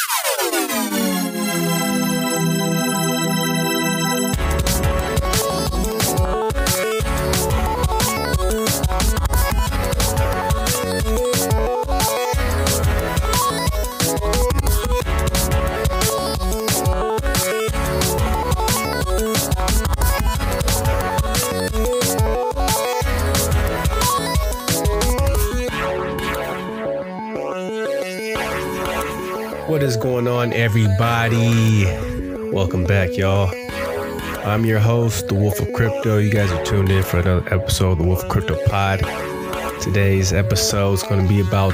What is going on, everybody? Welcome back, y'all. I'm your host, The Wolf of Crypto. You guys are tuned in for another episode of The Wolf of Crypto Pod. Today's episode is going to be about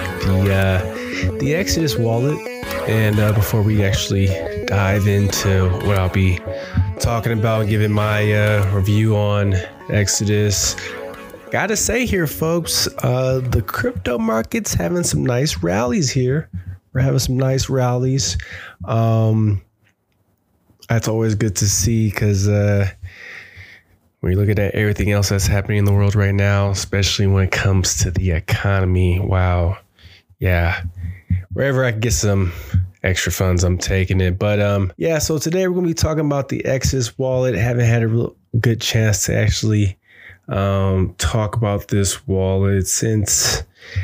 the Exodus wallet. And before we actually dive into what I'll be talking about, giving my review on Exodus, gotta say here, folks, the crypto market's having some nice rallies here. We're having some nice rallies. That's always good to see because when you're looking at everything else that's happening in the world right now, especially when it comes to the economy, wow. Yeah. Wherever I can get some extra funds, I'm taking it. But so today we're going to be talking about the Exodus wallet. I haven't had a real good chance to actually talk about this wallet since...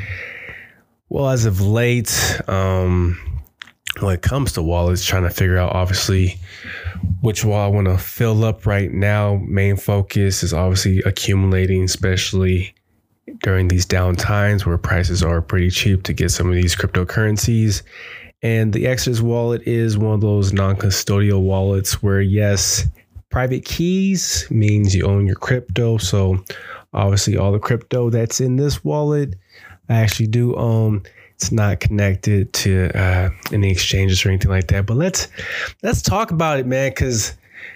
Well, as of late, when it comes to wallets, trying to figure out obviously which wallet I want to fill up right now. Main focus is obviously accumulating, especially during these down times where prices are pretty cheap to get some of these cryptocurrencies. And the Exodus wallet is one of those non-custodial wallets where, yes, private keys means you own your crypto. So obviously all the crypto that's in this wallet, I actually do own. It's not connected to any exchanges or anything like that. But let's talk about it, man, because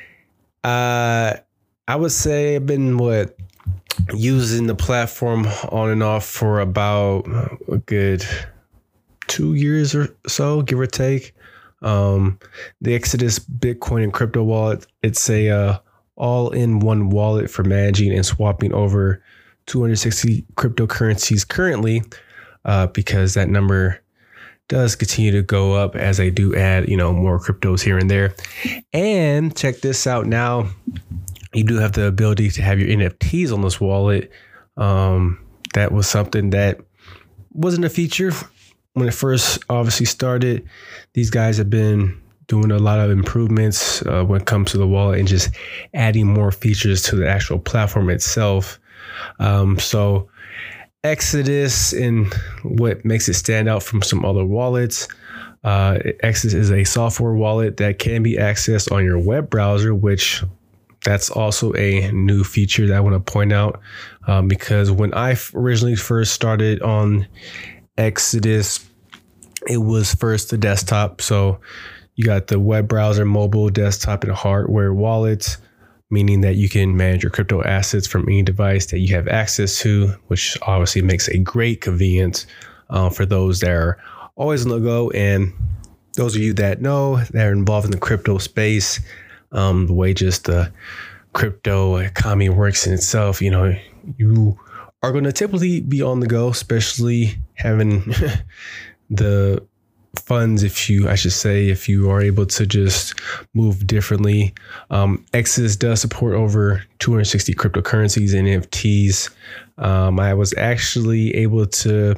I would say I've been using the platform on and off for about a good 2 years or so, give or take. The Exodus Bitcoin and crypto wallet, it's a all-in-one wallet for managing and swapping over 260 cryptocurrencies currently, because that number does continue to go up as I do add, more cryptos here and there. And check this out. Now you do have the ability to have your NFTs on this wallet. That was something that wasn't a feature when it first obviously started. These guys have been doing a lot of improvements when it comes to the wallet and just adding more features to the actual platform itself. So Exodus, and what makes it stand out from some other wallets, Exodus is a software wallet that can be accessed on your web browser, which that's also a new feature that I want to point out, because when I originally first started on Exodus, it was first the desktop. So you got the web browser, mobile, desktop, and hardware wallets, meaning that you can manage your crypto assets from any device that you have access to, which obviously makes a great convenience for those that are always on the go. And those of you that know that are involved in the crypto space, the way just the crypto economy works in itself, you are going to typically be on the go, especially having the funds, if you are able to just move differently. Exodus does support over 260 cryptocurrencies and NFTs. I was actually able to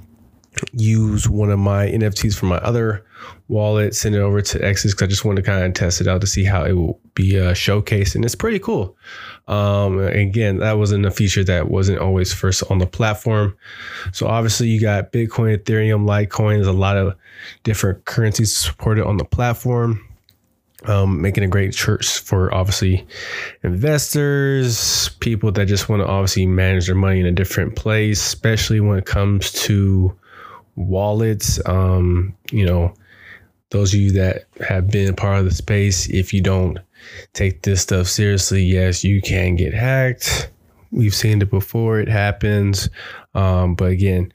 use one of my NFTs from my other wallet, send it over to Exodus because I just wanted to kind of test it out to see how it will be showcased, and it's pretty cool. Again, that wasn't a feature that wasn't always first on the platform. So obviously you got Bitcoin, Ethereum, Litecoin. There's a lot of different currencies supported on the platform, making a great choice for obviously investors, people that just want to obviously manage their money in a different place, especially when it comes to wallets. Those of you that have been part of the space, if you don't take this stuff seriously, yes, you can get hacked. We've seen it before. It happens. But again,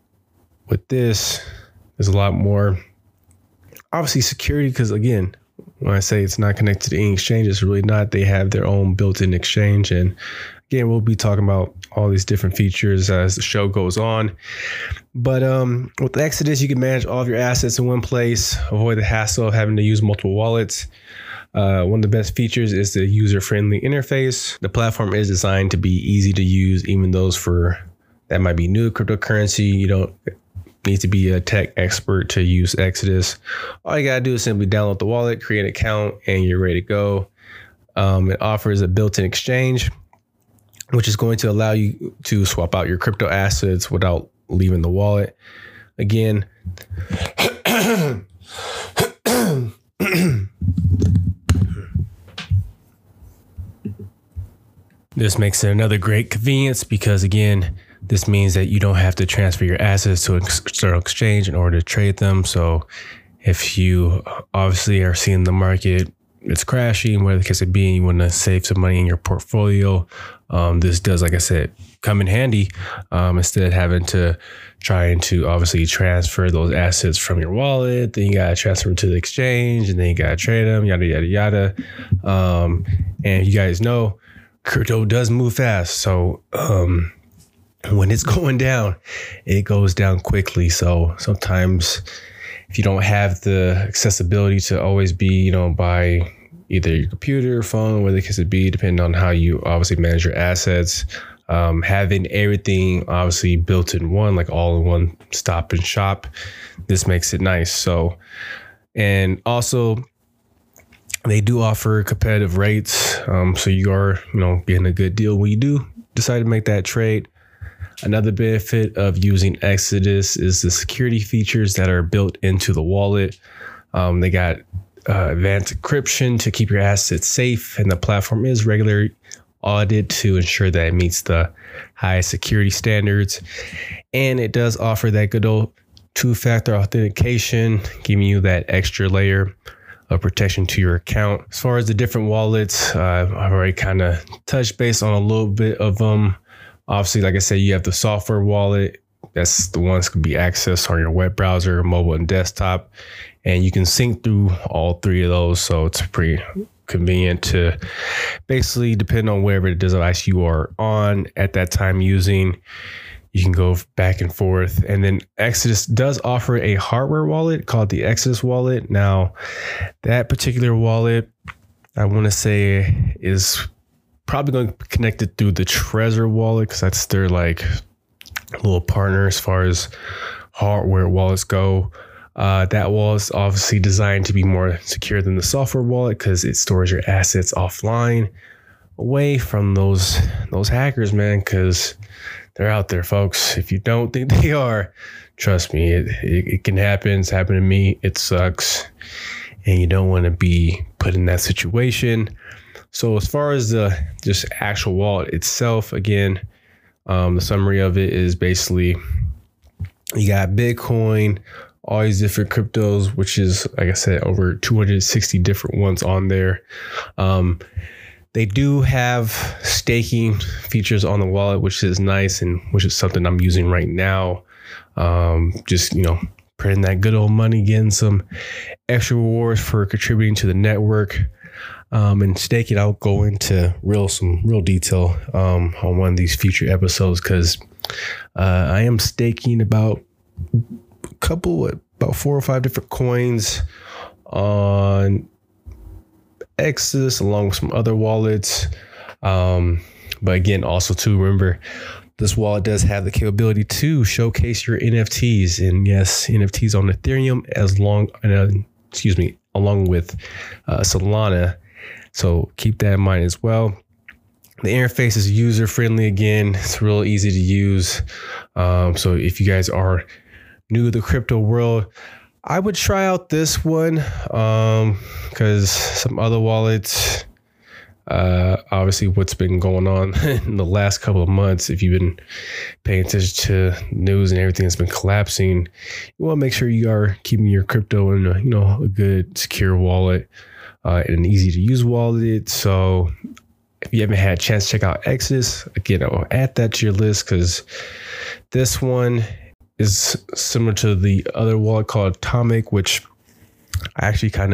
with this, there's a lot more obviously security, because again, when I say it's not connected to any exchange, it's really not. They have their own built-in exchange. And again, we'll be talking about all these different features as the show goes on. But with Exodus, you can manage all of your assets in one place, avoid the hassle of having to use multiple wallets. One of the best features is the user-friendly interface. The platform is designed to be easy to use, even those that might be new to cryptocurrency. You don't need to be a tech expert to use Exodus. All you gotta do is simply download the wallet, create an account, and you're ready to go. It offers a built-in exchange, which is going to allow you to swap out your crypto assets without leaving the wallet. Again, this makes it another great convenience because, again, this means that you don't have to transfer your assets to an external exchange in order to trade them. So if you obviously are seeing the market, it's crashing, whatever the case may be, and you want to save some money in your portfolio, this does, like I said, come in handy instead of having to obviously transfer those assets from your wallet. Then you got to transfer them to the exchange, and then you got to trade them, yada, yada, yada. And you guys know crypto does move fast. So when it's going down, it goes down quickly. So sometimes if you don't have the accessibility to always be, by either your computer or phone, whether it could be, depending on how you obviously manage your assets, having everything obviously built in one, like all in one stop and shop, this makes it nice. So, and also they do offer competitive rates. So you are, getting a good deal when you do decide to make that trade. Another benefit of using Exodus is the security features that are built into the wallet. They got advanced encryption to keep your assets safe, and the platform is regularly audited to ensure that it meets the highest security standards. And it does offer that good old two-factor authentication, giving you that extra layer of protection to your account. As far as the different wallets, I've already kind of touched base on a little bit of them. Obviously, like I said, you have the software wallet. That's the ones that can be accessed on your web browser, mobile, and desktop. And you can sync through all three of those. So it's pretty convenient to basically, depending on wherever device you are on at that time using, you can go back and forth. And then Exodus does offer a hardware wallet called the Exodus wallet. Now, that particular wallet, I want to say, is probably going to be connected through the Trezor wallet because that's their little partner as far as hardware wallets go. That wallet is obviously designed to be more secure than the software wallet because it stores your assets offline, away from those hackers, man, because they're out there, folks. If you don't think they are, trust me, it can happen. It's happened to me. It sucks, and you don't want to be put in that situation. So as far as the just actual wallet itself, again, the summary of it is basically you got Bitcoin, all these different cryptos, which is, like I said, over 260 different ones on there. They do have staking features on the wallet, which is nice, and which is something I'm using right now. Just, printing that good old money, getting some extra rewards for contributing to the network. And staking, I'll go into some real detail on one of these future episodes because I am staking about 4 or 5 different coins on Exodus along with some other wallets. But again, also to remember, this wallet does have the capability to showcase your NFTs, and yes, NFTs on Ethereum along with Solana. So keep that in mind as well. The interface is user friendly. Again, it's real easy to use. So if you guys are new to the crypto world, I would try out this one because some other wallets, obviously what's been going on in the last couple of months, if you've been paying attention to news and everything that's been collapsing, you want to make sure you are keeping your crypto in a good secure wallet. And an easy to use wallet. So if you haven't had a chance to check out Exodus, again, I'll add that to your list because this one is similar to the other wallet called Atomic, which I actually kind of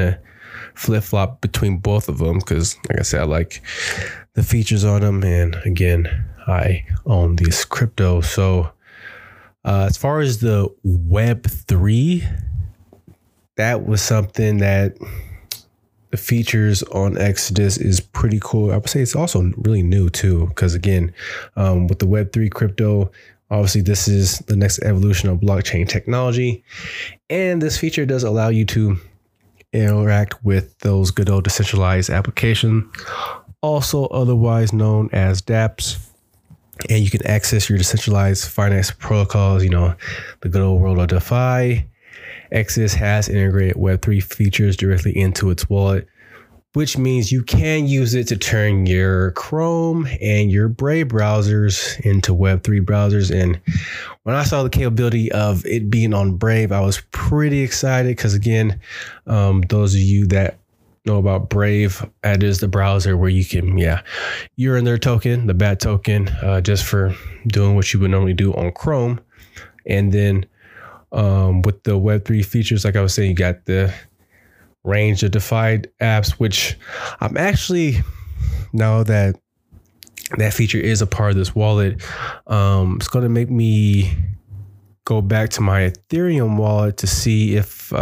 flip flop between both of them because, like I said, I like the features on them. And again, I own this crypto. So as far as the Web3, that was something that the features on Exodus is pretty cool. I would say it's also really new too, because again, with the Web3 crypto, obviously this is the next evolution of blockchain technology. And this feature does allow you to interact with those good old decentralized applications, also otherwise known as dApps. And you can access your decentralized finance protocols, the good old world of DeFi. Exodus has integrated Web3 features directly into its wallet, which means you can use it to turn your Chrome and your Brave browsers into Web3 browsers. And when I saw the capability of it being on Brave, I was pretty excited because, again, those of you that know about Brave, that is the browser where you can, you're in their token, the BAT token, just for doing what you would normally do on Chrome. And then with the Web3 features, like I was saying, you got the range of DeFi apps, which I'm actually, now that that feature is a part of this wallet, it's going to make me go back to my Ethereum wallet to see if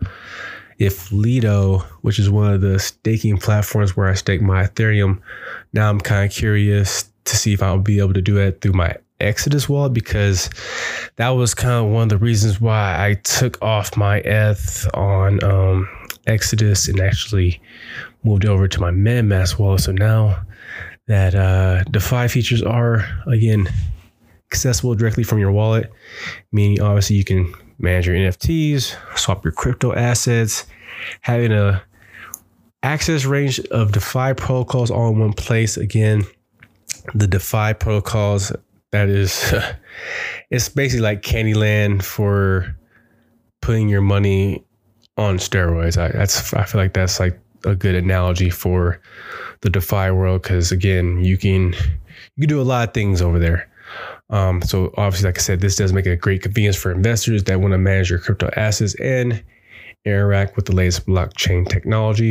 Lido, which is one of the staking platforms where I stake my Ethereum, now I'm kind of curious to see if I'll be able to do that through my Exodus wallet, because that was kind of one of the reasons why I took off my ETH on Exodus and actually moved over to my MetaMask wallet. So now that DeFi features are, again, accessible directly from your wallet, meaning obviously you can manage your NFTs, swap your crypto assets, having a access range of DeFi protocols all in one place. Again, the DeFi protocols, that is, it's basically like Candyland for putting your money on steroids. I feel like that's like a good analogy for the DeFi world, because again, you can do a lot of things over there. So obviously, like I said, this does make it a great convenience for investors that want to manage your crypto assets and interact with the latest blockchain technology.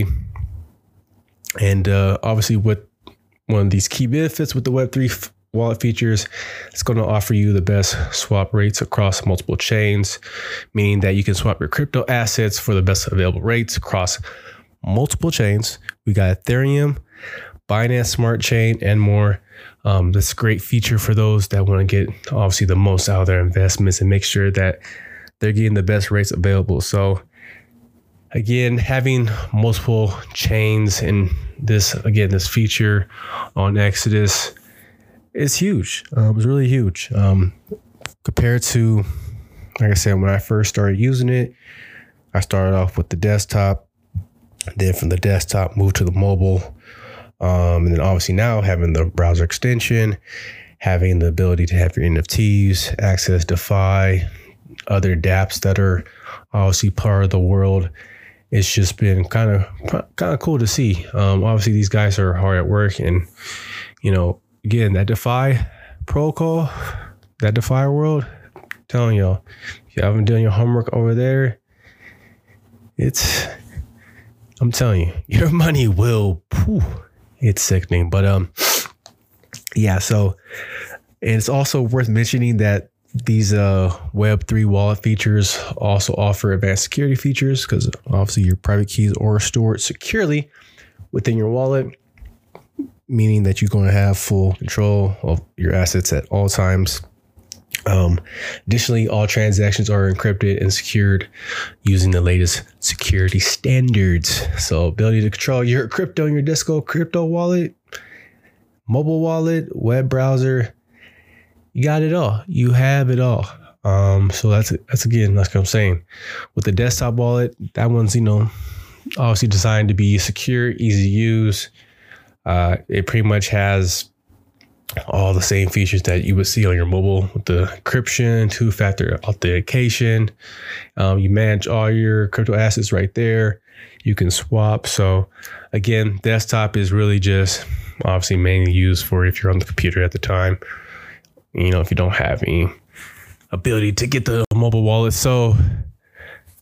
And obviously, with one of these key benefits with the Web3 wallet features, it's going to offer you the best swap rates across multiple chains, meaning that you can swap your crypto assets for the best available rates across multiple chains. We got Ethereum, Binance Smart Chain, and more. That's a great feature for those that want to get obviously the most out of their investments and make sure that they're getting the best rates available. So again, having multiple chains and this feature on Exodus is huge. It's really huge compared to, like I said, when I first started using it. I started off with the desktop, then from the desktop moved to the mobile. And then obviously now having the browser extension, having the ability to have your NFTs, access DeFi, other dApps that are obviously part of the world. It's just been kind of cool to see. Obviously these guys are hard at work, and again, that DeFi protocol, that DeFi world, I'm telling y'all, if you haven't done your homework over there, I'm telling you, your money will, it's sickening. But so, and it's also worth mentioning that these Web3 wallet features also offer advanced security features, because obviously your private keys are stored securely within your wallet, meaning that you're going to have full control of your assets at all times. Additionally, all transactions are encrypted and secured using the latest security standards. So ability to control your crypto in your Disco crypto wallet, mobile wallet, web browser, you got it all. You have it all. So that's again, that's what I'm saying. With the desktop wallet, that one's, obviously designed to be secure, easy to use. It pretty much has all the same features that you would see on your mobile, with the encryption, two-factor authentication. You manage all your crypto assets right there. You can swap. So again, desktop is really just obviously mainly used for if you're on the computer at the time, if you don't have any ability to get the mobile wallet. So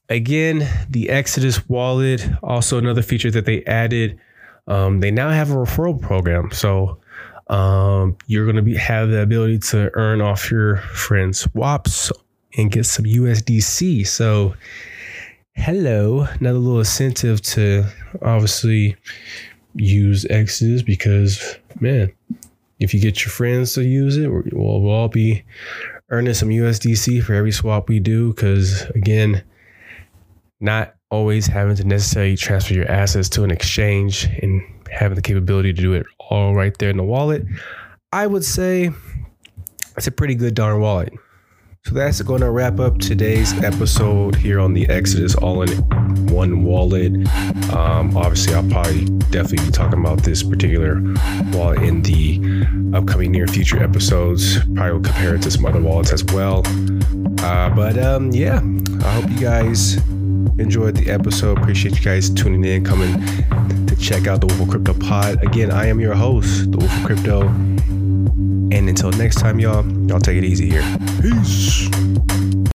again, the Exodus wallet, also another feature that they added. They now have a referral program. So you're going to have the ability to earn off your friends' swaps and get some USDC. So hello, another little incentive to obviously use Exodus, because man, if you get your friends to use it, we'll all be earning some USDC for every swap we do. Because again, not always having to necessarily transfer your assets to an exchange and having the capability to do it all right there in the wallet, I would say it's a pretty good darn wallet. So that's going to wrap up today's episode here on the Exodus all-in-one wallet. Obviously, I'll probably definitely be talking about this particular wallet in the upcoming near future episodes. Probably will compare it to some other wallets as well. Yeah, I hope you guys enjoyed the episode. Appreciate you guys tuning in, coming to check out the Wolf of Crypto Pod. Again, I am your host, the Wolf of Crypto. And until next time, y'all take it easy here. Peace.